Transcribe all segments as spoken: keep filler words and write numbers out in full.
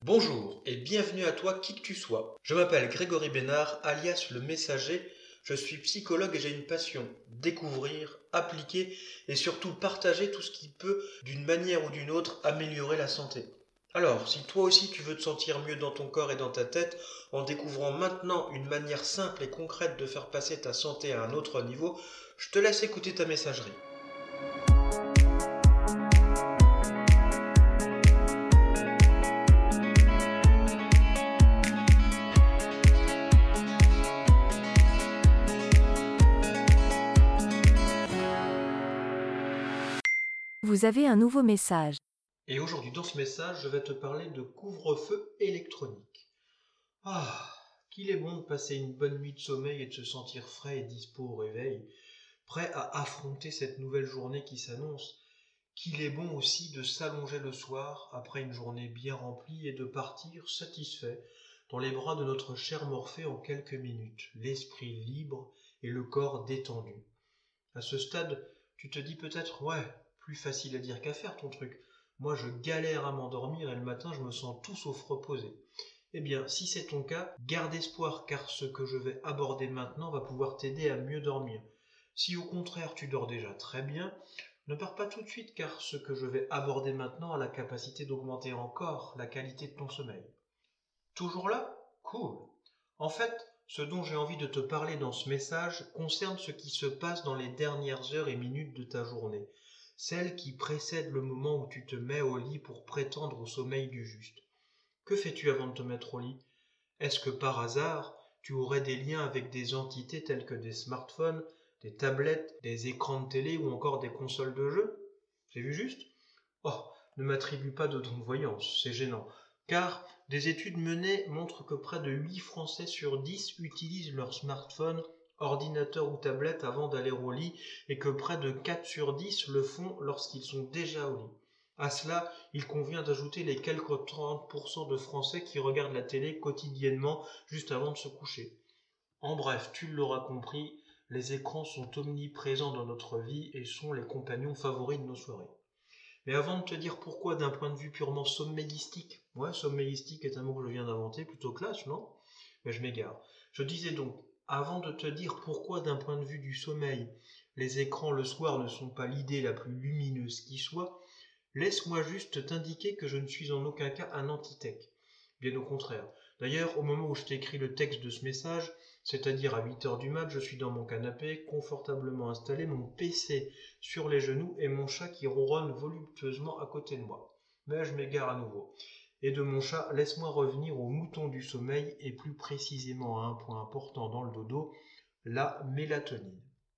Bonjour et bienvenue à toi qui que tu sois. Je m'appelle Grégory Bénard, alias le Messager. Je suis psychologue et j'ai une passion, découvrir, appliquer et surtout partager tout ce qui peut, d'une manière ou d'une autre, améliorer la santé. Alors, si toi aussi tu veux te sentir mieux dans ton corps et dans ta tête, en découvrant maintenant une manière simple et concrète de faire passer ta santé à un autre niveau, je te laisse écouter ta messagerie. Vous avez un nouveau message. Et aujourd'hui dans ce message, je vais te parler de couvre-feu électronique. Ah, qu'il est bon de passer une bonne nuit de sommeil et de se sentir frais et dispo au réveil, prêt à affronter cette nouvelle journée qui s'annonce. Qu'il est bon aussi de s'allonger le soir après une journée bien remplie et de partir satisfait dans les bras de notre cher Morphée en quelques minutes, l'esprit libre et le corps détendu. À ce stade, tu te dis peut-être, ouais, plus facile à dire qu'à faire ton truc. Moi, je galère à m'endormir et le matin, je me sens tout sauf reposé. Eh bien, si c'est ton cas, garde espoir car ce que je vais aborder maintenant va pouvoir t'aider à mieux dormir. Si au contraire tu dors déjà très bien, ne pars pas tout de suite car ce que je vais aborder maintenant a la capacité d'augmenter encore la qualité de ton sommeil. Toujours là? Cool. En fait, ce dont j'ai envie de te parler dans ce message concerne ce qui se passe dans les dernières heures et minutes de ta journée, celles qui précèdent le moment où tu te mets au lit pour prétendre au sommeil du juste. Que fais-tu avant de te mettre au lit? Est-ce que par hasard, tu aurais des liens avec des entités telles que des smartphones, des tablettes, des écrans de télé ou encore des consoles de jeux? J'ai vu juste? Oh, ne m'attribue pas de don de voyance, c'est gênant. Car des études menées montrent que près de huit Français sur dix utilisent leur smartphone, ordinateur ou tablette avant d'aller au lit et que près de quatre sur dix le font lorsqu'ils sont déjà au lit. À cela, il convient d'ajouter les quelques trente pour cent de Français qui regardent la télé quotidiennement juste avant de se coucher. En bref, tu l'auras compris, les écrans sont omniprésents dans notre vie et sont les compagnons favoris de nos soirées. Mais avant de te dire pourquoi d'un point de vue purement sommeillistique, ouais, sommeillistique est un mot que je viens d'inventer, plutôt classe, non? Mais je m'égare. Je disais donc, avant de te dire pourquoi d'un point de vue du sommeil, les écrans le soir ne sont pas l'idée la plus lumineuse qui soit, laisse-moi juste t'indiquer que je ne suis en aucun cas un anti-tech. Bien au contraire. D'ailleurs, au moment où je t'écris le texte de ce message, c'est-à-dire à huit heures du mat, je suis dans mon canapé, confortablement installé, mon P C sur les genoux et mon chat qui ronronne voluptueusement à côté de moi. Mais je m'égare à nouveau. Et de mon chat, laisse-moi revenir au mouton du sommeil et plus précisément à un point important dans le dodo, la mélatonine.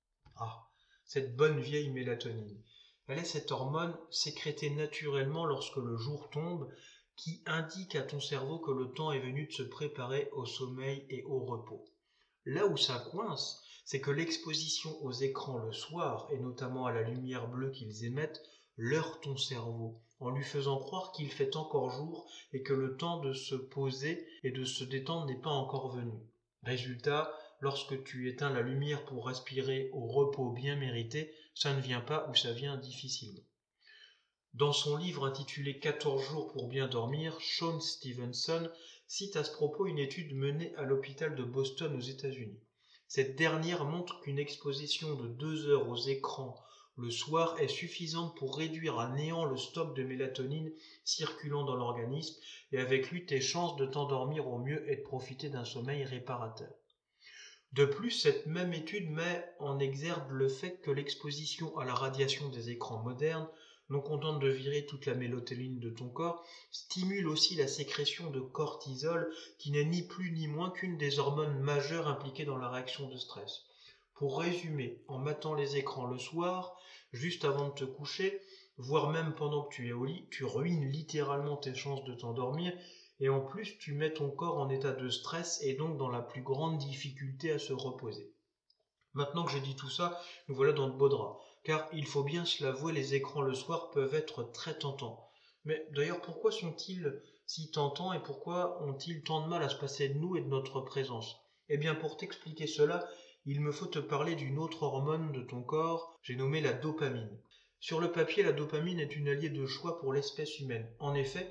Ah, cette bonne vieille mélatonine. Elle est cette hormone sécrétée naturellement lorsque le jour tombe qui indique à ton cerveau que le temps est venu de se préparer au sommeil et au repos. Là où ça coince, c'est que l'exposition aux écrans le soir, et notamment à la lumière bleue qu'ils émettent, leurre ton cerveau, en lui faisant croire qu'il fait encore jour et que le temps de se poser et de se détendre n'est pas encore venu. Résultat, lorsque tu éteins la lumière pour respirer au repos bien mérité, ça ne vient pas ou ça vient difficilement. Dans son livre intitulé quatorze jours pour bien dormir, Shawn Stevenson cite à ce propos une étude menée à l'hôpital de Boston aux États-Unis. Cette dernière montre qu'une exposition de deux heures aux écrans le soir est suffisante pour réduire à néant le stock de mélatonine circulant dans l'organisme et avec lui tes chances de t'endormir au mieux et de profiter d'un sommeil réparateur. De plus, cette même étude met en exergue le fait que l'exposition à la radiation des écrans modernes, non contente de virer toute la mélatonine de ton corps, stimule aussi la sécrétion de cortisol qui n'est ni plus ni moins qu'une des hormones majeures impliquées dans la réaction de stress. Pour résumer, en matant les écrans le soir, juste avant de te coucher, voire même pendant que tu es au lit, tu ruines littéralement tes chances de t'endormir et en plus tu mets ton corps en état de stress et donc dans la plus grande difficulté à se reposer. Maintenant que j'ai dit tout ça, nous voilà dans de beaux draps, car il faut bien se l'avouer, les écrans le soir peuvent être très tentants. Mais d'ailleurs, pourquoi sont-ils si tentants et pourquoi ont-ils tant de mal à se passer de nous et de notre présence? Eh bien, pour t'expliquer cela, il me faut te parler d'une autre hormone de ton corps, j'ai nommé la dopamine. Sur le papier, la dopamine est une alliée de choix pour l'espèce humaine. En effet,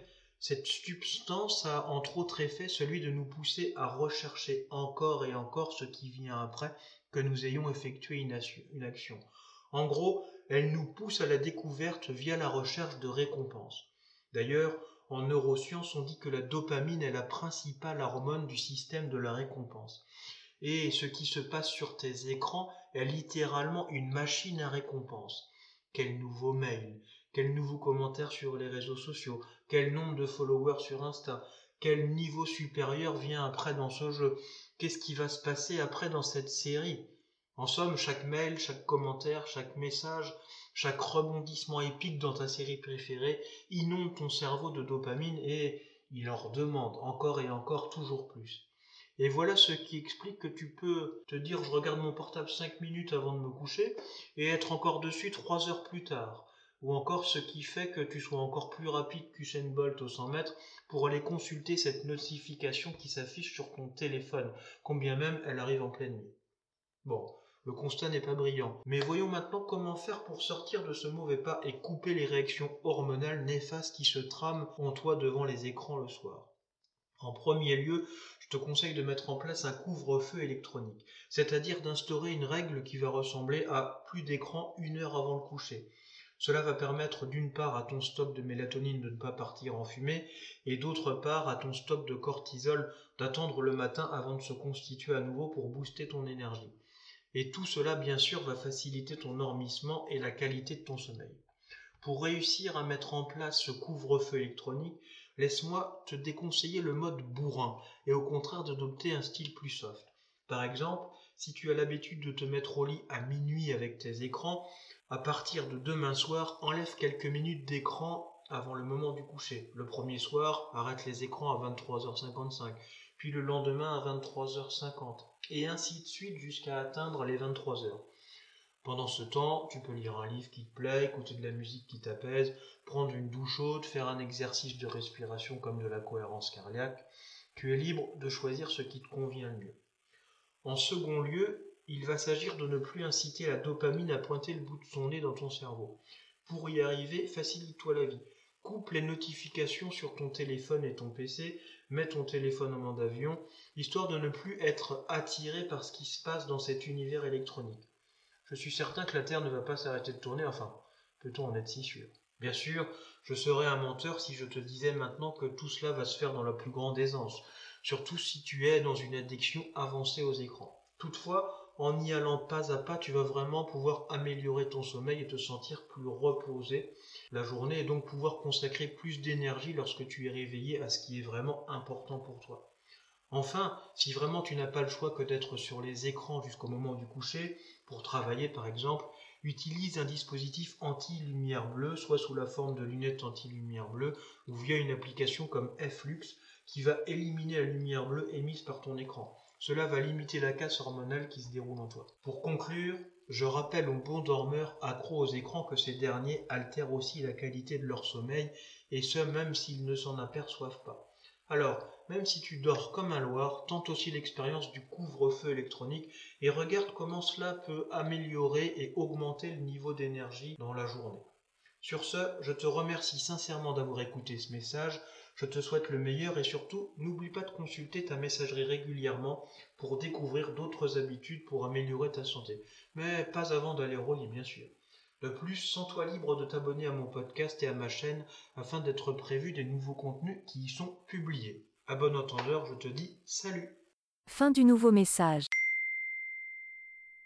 Cette substance a entre autres effet celui de nous pousser à rechercher encore et encore ce qui vient après que nous ayons effectué une, assu- une action. En gros, elle nous pousse à la découverte via la recherche de récompenses. D'ailleurs, en neurosciences, on dit que la dopamine est la principale hormone du système de la récompense. Et ce qui se passe sur tes écrans est littéralement une machine à récompense. Quel nouveau mail, quel nouveau commentaire sur les réseaux sociaux, quel nombre de followers sur Insta, quel niveau supérieur vient après dans ce jeu, qu'est-ce qui va se passer après dans cette série. En somme, chaque mail, chaque commentaire, chaque message, chaque rebondissement épique dans ta série préférée inonde ton cerveau de dopamine et il en redemande encore et encore toujours plus. Et voilà ce qui explique que tu peux te dire je regarde mon portable cinq minutes avant de me coucher et être encore dessus trois heures plus tard. Ou encore ce qui fait que tu sois encore plus rapide qu'Usain Bolt au cent mètres pour aller consulter cette notification qui s'affiche sur ton téléphone, combien même elle arrive en pleine nuit. Bon, le constat n'est pas brillant, mais voyons maintenant comment faire pour sortir de ce mauvais pas et couper les réactions hormonales néfastes qui se trament en toi devant les écrans le soir. En premier lieu, je te conseille de mettre en place un couvre-feu électronique, c'est-à-dire d'instaurer une règle qui va ressembler à plus d'écran une heure avant le coucher. Cela va permettre d'une part à ton stock de mélatonine de ne pas partir en fumée et d'autre part à ton stock de cortisol d'attendre le matin avant de se constituer à nouveau pour booster ton énergie. Et tout cela bien sûr va faciliter ton endormissement et la qualité de ton sommeil. Pour réussir à mettre en place ce couvre-feu électronique, laisse-moi te déconseiller le mode bourrin et au contraire d'adopter un style plus soft. Par exemple, si tu as l'habitude de te mettre au lit à minuit avec tes écrans, à partir de demain soir, enlève quelques minutes d'écran avant le moment du coucher. Le premier soir, arrête les écrans à vingt-trois heures cinquante-cinq, puis le lendemain à vingt-trois heures cinquante, et ainsi de suite jusqu'à atteindre les vingt-trois heures. Pendant ce temps, tu peux lire un livre qui te plaît, écouter de la musique qui t'apaise, prendre une douche chaude, faire un exercice de respiration comme de la cohérence cardiaque. Tu es libre de choisir ce qui te convient le mieux. En second lieu, il va s'agir de ne plus inciter la dopamine à pointer le bout de son nez dans ton cerveau. Pour y arriver, facilite-toi la vie. Coupe les notifications sur ton téléphone et ton P C, mets ton téléphone en mode avion, histoire de ne plus être attiré par ce qui se passe dans cet univers électronique. Je suis certain que la Terre ne va pas s'arrêter de tourner, enfin, peut-on en être si sûr? Bien sûr, je serais un menteur si je te disais maintenant que tout cela va se faire dans la plus grande aisance, surtout si tu es dans une addiction avancée aux écrans. Toutefois, en y allant pas à pas, tu vas vraiment pouvoir améliorer ton sommeil et te sentir plus reposé la journée et donc pouvoir consacrer plus d'énergie lorsque tu es réveillé à ce qui est vraiment important pour toi. Enfin, si vraiment tu n'as pas le choix que d'être sur les écrans jusqu'au moment du coucher, pour travailler par exemple, utilise un dispositif anti-lumière bleue, soit sous la forme de lunettes anti-lumière bleue, ou via une application comme F-Lux, qui va éliminer la lumière bleue émise par ton écran. Cela va limiter la casse hormonale qui se déroule en toi. Pour conclure, je rappelle aux bons dormeurs accros aux écrans que ces derniers altèrent aussi la qualité de leur sommeil, et ce même s'ils ne s'en aperçoivent pas. Alors, même si tu dors comme un loir, tente aussi l'expérience du couvre-feu électronique et regarde comment cela peut améliorer et augmenter le niveau d'énergie dans la journée. Sur ce, je te remercie sincèrement d'avoir écouté ce message, je te souhaite le meilleur et surtout, n'oublie pas de consulter ta messagerie régulièrement pour découvrir d'autres habitudes pour améliorer ta santé, mais pas avant d'aller au lit bien sûr. De plus, sens-toi libre de t'abonner à mon podcast et à ma chaîne afin d'être prévu des nouveaux contenus qui y sont publiés. À bon entendeur, je te dis salut. Fin du nouveau message.